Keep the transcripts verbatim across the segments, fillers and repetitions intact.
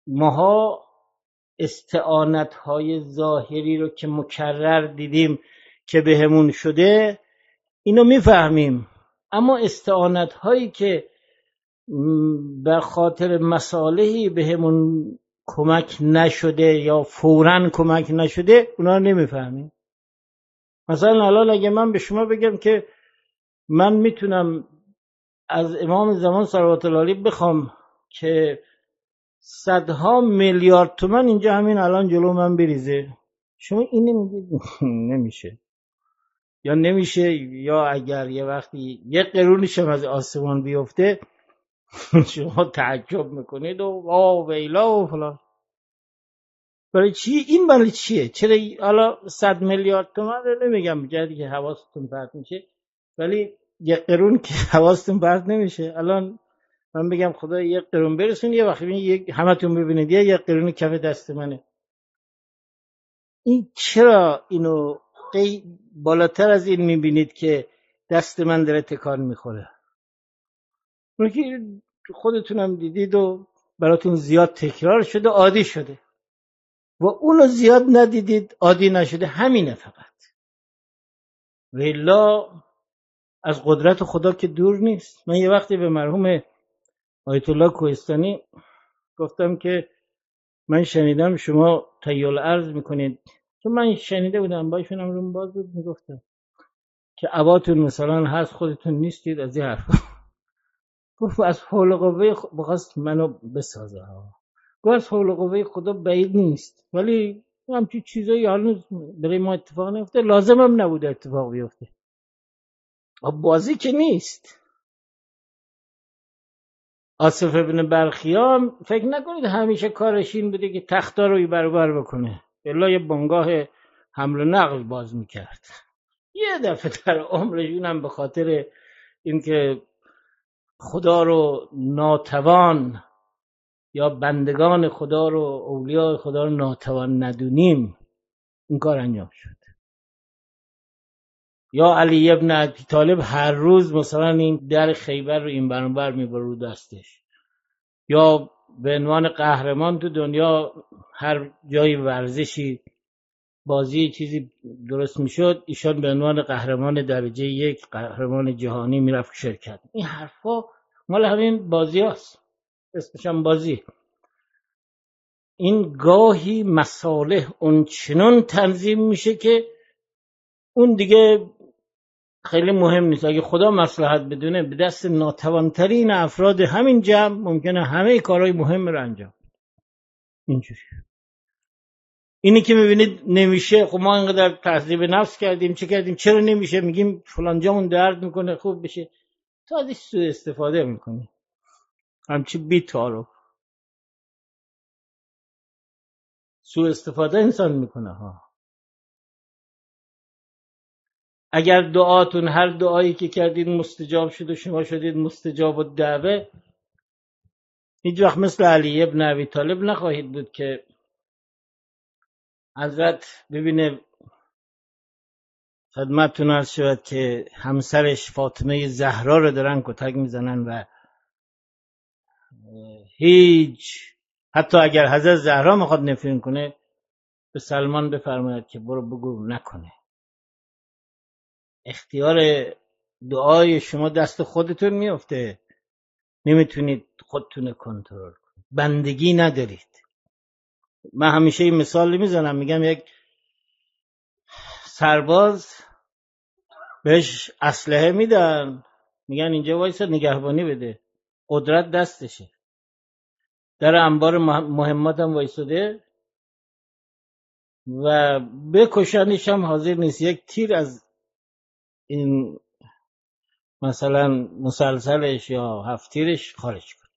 ماها استعانت های ظاهری رو که مکرر دیدیم که بهمون شده اینو میفهمیم، اما استعانت هایی که به خاطر مصالحی بهمون کمک نشده یا فوراً کمک نشده اونا رو نمیفهمیم. مثلا الان اگه من به شما بگم که من میتونم از امام زمان صلوات الله علیه بخوام که صدها میلیارد تومن اینجا همین الان جلو من بریزه، شما اینو میگید نمیشه، یا نمیشه، یا اگر یه وقتی یه قرونش از آسمان بیفته شما تعجب میکنید و وا ویلا و فلان. برای چی این؟ برای چیه؟ چرا حالا صد میلیارد تومن رو نمیگم جدی که حواستون پرت میشه، ولی یه قرون که حواستون پرت نمیشه. الان من بگم خدا یک قرون برسون، یه وقتی یک همتون ببینید یه یک قرون کف دست منه، این چرا اینو قی بالاتر از این میبینید که دست من داره تکان میخوره؟ اونی خودتونم دیدید و براتون زیاد تکرار شده، عادی شده، و اونو زیاد ندیدید، عادی نشده، همینه فقط. والله از قدرت خدا که دور نیست. من یه وقتی به مرحوم آیت الله کوهستانی گفتم که من شنیدم شما تیال عرض میکنید، چون من شنیده بودم باشونم روم باز بود، میگفتم که عباتون مثلا هست خودتون نیستید، از این حرفا. گفت از حول و قوه خ... بخواست منو بسازه ها. گفت از حول و قوه خدا بعید نیست، ولی همچین چیزایی حالا برای ما اتفاق نیفته، لازم هم نبوده اتفاق بیفته. بازی که نیست. آصف ابن برخیام فکر نکنید همیشه کارش این بوده که تختا رو برابر بکنه، الا یه بنگاه حمل و نقل باز میکرد. یه دفعه در عمرشون هم به خاطر اینکه خدا رو ناتوان یا بندگان خدا رو، اولیاء خدا رو ناتوان ندونیم، این کار انجام شد. یا علی ابن ابی طالب هر روز مثلا این در خیبر رو این برانبر میبره رو دستش، یا به عنوان قهرمان تو دنیا هر جای ورزشی بازی چیزی درست میشد، ایشان به عنوان قهرمان درجه یک، قهرمان جهانی میرفت شرکت. این حرفا مال همین بازی هست، اسمشم بازی. این گاهی مصالح اون چنان تنظیم میشه که اون دیگه خیلی مهم نیست. اگه خدا مصلحت بدونه به دست ناتوانترین افراد همین جمع ممکنه همه کارهای مهم رو انجام. اینجوری اینی که میبینید نمیشه، خب ما اینقدر تهذیب نفس کردیم، چه کردیم، چرا نمیشه؟ میگیم فلان جامون درد میکنه خوب بشه، تو ازش سوء استفاده میکنی، همچی بی تعارف سوء استفاده انسان میکنه ها. اگر دعاتون هر دعایی که کردید مستجاب شد و شما شدید مستجاب الدعوه، هیچ وقت مثل علی ابن ابی طالب نخواهید بود که حضرت ببینه خدمتتون عرض شود که همسرش فاطمه زهرا رو دارن کتک میزنن و هیچ، حتی اگر حضرت زهرا میخواد نفرین کنه به سلمان بفرماید که برو بگو نکنه. اختیار دعای شما دست خودتون میفته، نمیتونید خودتون کنترل کنید، بندگی ندارید. من همیشه این مثال میزنم، میگم یک سرباز بهش اسلحه میدن، میگن اینجا وایسا نگهبانی بده، قدرت دستشه، در انبار مهمات هم وایساده و بکشنش هم حاضر نیست، یک تیر از این مثلا مسلسلش یا هفت تیرش خارج کنه.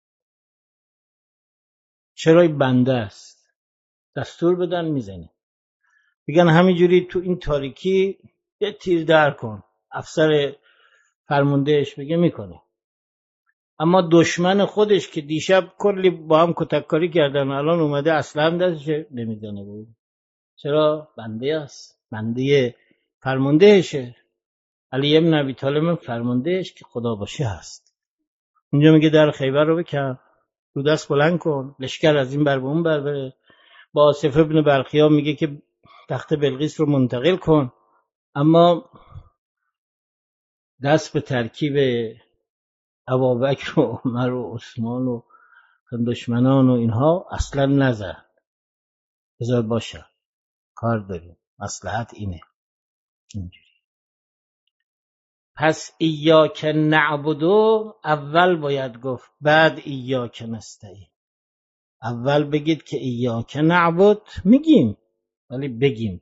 چرای بنده است، دستور بدن میزنه، میگن همینجوری تو این تاریکی یه تیر در کن، افسر فرماندهش بگه میکنه. اما دشمن خودش که دیشب کلی با هم کتککاری کردن الان اومده اصلا هم دستش نمیزنه بود. چرا؟ بنده است، بنده فرماندهشه. علی ابن ابی طالب فرماندهش که خدا باشه هست. اینجا میگه در خیبر رو بکن، رو دست بلند کن، لشکر از این بر به اون بر بره. با آصف ابن برخیا میگه که تخت بلقیس رو منتقل کن، اما دست به ترکیب ابوبکر و عمر و عثمان و دشمنان و اینها اصلا نزد. بذار باشه، کار داریم، مصلحت اینه. اینجوری. پس ایاک نعبدو اول باید گفت، بعد ایاک نستعین. اول بگید که ایاک نعبد، میگیم ولی بگیم،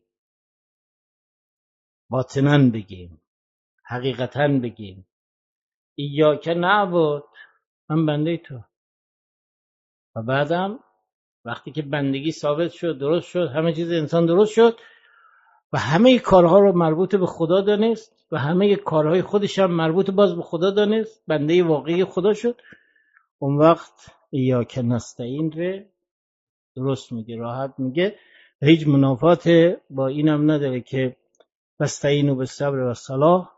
باطناً بگیم، حقیقتاً بگیم ایاک نعبد، من بنده تو. و بعدم وقتی که بندگی ثابت شد، درست شد، همه چیز انسان درست شد و همه کارها رو مربوط به خدا دانست و همه کارهای خودش هم مربوط باز به خدا دانست، بنده واقعی خدا شد، اون وقت ایاک نستعین رو درست میگه، راحت میگه، هیچ منافات با اینم نداره که واستعینوا بالصبر و الصلاة،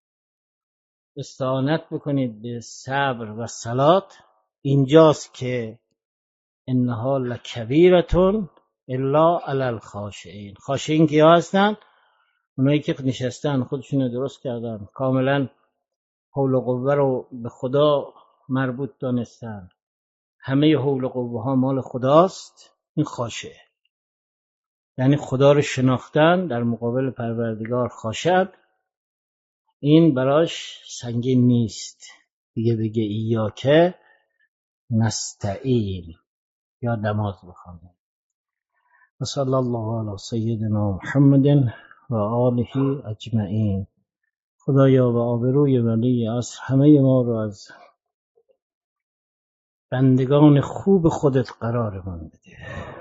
استعانت بکنید به صبر و صلات. اینجاست که انها لکبیرتون الا علی الخاشعین. خاشعین کیا هستن؟ اونایی که نشستن خودشون رو درست کردن، کاملا حول و قوه رو به خدا مربوط دانستن، همه حول و قوه ها مال خداست، این خاشعه. یعنی خدا رو شناختن، در مقابل پروردگار خاشعت، این براش سنگین نیست دیگه. بگه ایاکه نستعین یا نماز بخونه. و صلی الله علی سیدنا محمد و آله اجمعین. خدایا و آبروی ولی عصر همه ما رو از بندگان خوب خودت قرارمان بده،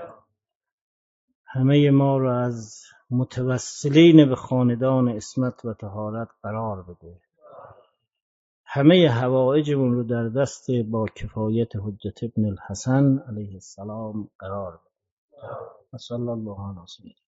همه ما رو از متوسلین به خاندان عصمت و طهارت قرار بده، همه حوائجمون رو در دست با کفایت حجت ابن الحسن علیه السلام قرار بده. صلی الله علیه و سلم.